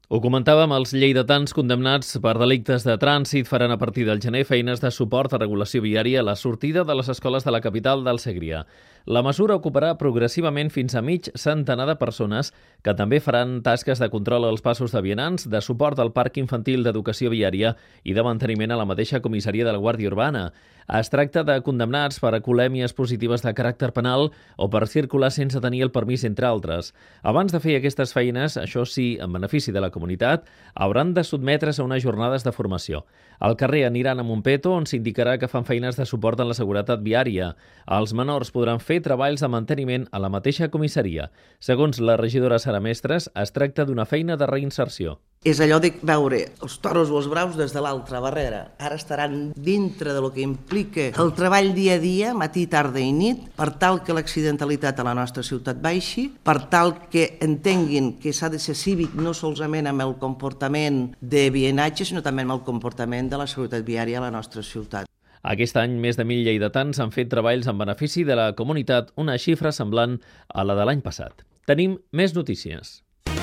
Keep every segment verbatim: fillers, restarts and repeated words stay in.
Ho comentàvem, els lleidatans condemnats per delictes de trànsit faran a partir del gener feines de suport a regulació viària a la sortida de les escoles de la capital del Segrià. La mesura ocuparà progressivament fins a mig centenar de persones que també faran tasques de control als passos de vianants, de suport al parc infantil d'educació viària i de manteniment a la mateixa comissaria de la Guàrdia Urbana. Es tracta de condemnats per acolèmies positives de caràcter penal o per circular sense tenir el permís, entre altres. Abans de fer aquestes feines, això sí, en benefici de la comunitat, hauran de sotmetre's a unes jornades de formació. Al carrer aniran amb un peto on s'indicarà que fan feines de suport en la seguretat viària. Els menors podran fer treballs de manteniment a la mateixa comissaria. Segons la regidora Sara Mestres, es tracta d'una feina de reinserció. És allò de veure els toros o els braus des de l'altra barrera. Ara estaran dintre de lo que implica el treball dia a dia, matí, tarda i nit, per tal que l'accidentalitat a la nostra ciutat baixi, per tal que entenguin que s'ha de ser cívic no solament amb el comportament de vianatge, sinó també amb el comportament de la seguretat viària a la nostra ciutat. Aquest any, més de mil lleidatans han fet treballs en benefici de la comunitat, una xifra semblant a la de l'any passat. Tenim més notícies.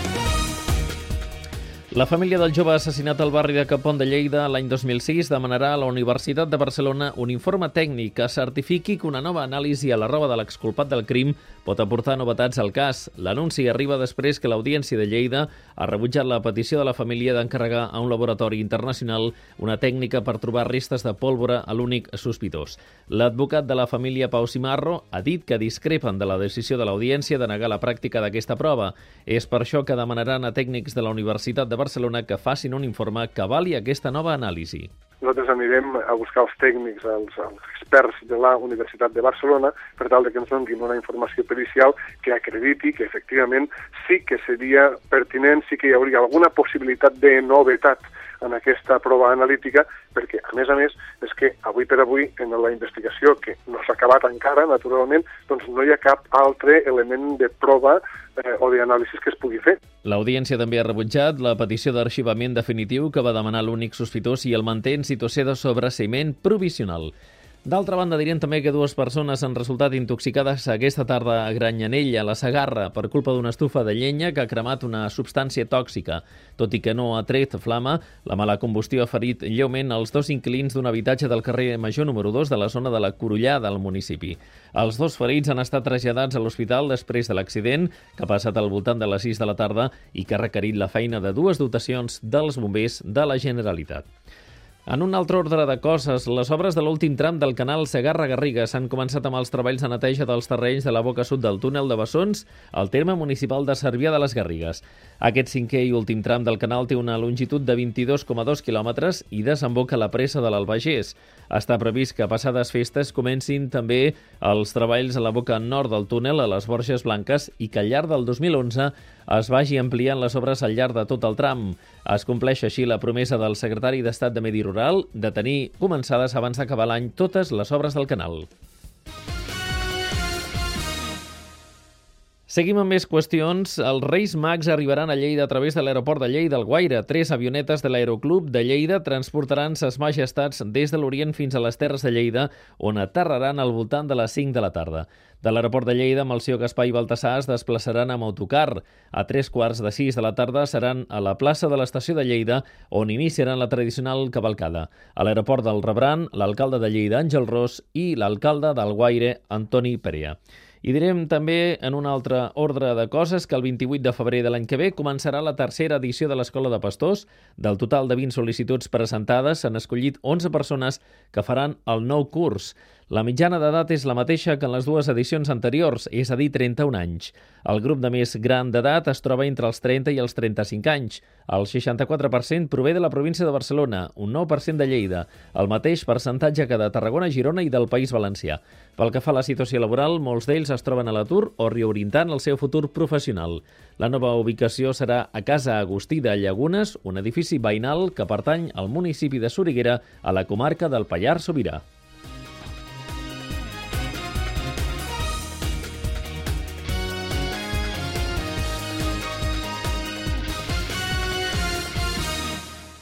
La família del jove assassinat al barri de Capont de Lleida l'any dos mil sis demanarà a la Universitat de Barcelona un informe tècnic que certifiqui que una nova anàlisi a la roba de l'exculpat del crim pot aportar novetats al cas. L'anunci arriba després que l'Audiència de Lleida ha rebutjat la petició de la família d'encarregar a un laboratori internacional una tècnica per trobar restes de pólvora a l'únic sospitós. L'advocat de la família, Pau Simarro, ha dit que discrepen de la decisió de l'Audiència de negar la pràctica d'aquesta prova. És per això que demanaran a tècnics de la Universitat de Barcelona que facin un informe que avali aquesta nova anàlisi. Nosaltres anirem a buscar els tècnics, els, els experts de la Universitat de Barcelona, per tal de que ens donin una informació pericial que acrediti que efectivament sí que seria pertinent, sí que hi hauria alguna possibilitat de novetat en aquesta prova analítica, perquè, a més a més, és que avui per avui, en la investigació, que no s'ha acabat encara, naturalment, doncs no hi ha cap altre element de prova eh, o d'anàlisi que es pugui fer. L'Audiència també ha rebutjat la petició d'arxivament definitiu que va demanar l'únic sospitós i el manté en situació de sobreseïment provisional. D'altra banda, direm també que dues persones han resultat intoxicades aquesta tarda a Granyanell, a la Segarra, per culpa d'una estufa de llenya que ha cremat una substància tòxica. Tot i que no ha tret flama, la mala combustió ha ferit lleument els dos inquilins d'un habitatge del carrer Major número dos de la zona de la Corullà del municipi. Els dos ferits han estat traslladats a l'hospital després de l'accident, que ha passat al voltant de les sis de la tarda i que ha requerit la feina de dues dotacions dels bombers de la Generalitat. En un altre ordre de coses, les obres de l'últim tram del canal Segarra-Garriga s'han començat amb els treballs de neteja dels terrenys de la boca sud del túnel de Bessons al terme municipal de Cervià de les Garrigues. Aquest cinquè i últim tram del canal té una longitud de vint-i-dos coma dos quilòmetres i desemboca a la presa de l'Albagés. Està previst que passades festes comencin també els treballs a la boca nord del túnel a les Borges Blanques i que al llarg del dos mil onze es vagi ampliant les obres al llarg de tot el tram. Es compleix així la promesa del secretari d'Estat de Medi Rural de tenir començades abans d'acabar l'any totes les obres del canal. Seguim amb més qüestions. Els Reis Mags arribaran a Lleida a través de l'aeroport de Lleida Alguaire. Tres avionetes de l'Aeroclub de Lleida transportaran ses majestats des de l'Orient fins a les Terres de Lleida, on aterraran al voltant de les cinc de la tarda. De l'aeroport de Lleida, amb el seu Gaspar i Baltasar es desplaçaran amb autocar. A tres quarts de sis de la tarda seran a la plaça de l'Estació de Lleida, on iniciaran la tradicional cavalcada. A l'aeroport del rebran l'alcalde de Lleida, Àngel Ros, i l'alcalde d'Alguaire, Antoni Perea. I direm també, en un altre ordre de coses, que el vint-i-vuit de febrer de l'any que ve començarà la tercera edició de l'Escola de Pastors. Del total de vint sol·licituds presentades, s'han escollit onze persones que faran el nou curs. La mitjana d'edat és la mateixa que en les dues edicions anteriors, és a dir, trenta-un anys. El grup de més gran d'edat es troba entre els trenta i els trenta-cinc anys. El seixanta-quatre per cent prové de la província de Barcelona, un nou per cent de Lleida, el mateix percentatge que de Tarragona, Girona i del País Valencià. Pel que fa a la situació laboral, molts d'ells es troben a l'atur o reorientant el seu futur professional. La nova ubicació serà a Casa Agustí de Llagunes, un edifici veïnal que pertany al municipi de Soriguera, a la comarca del Pallars Sobirà.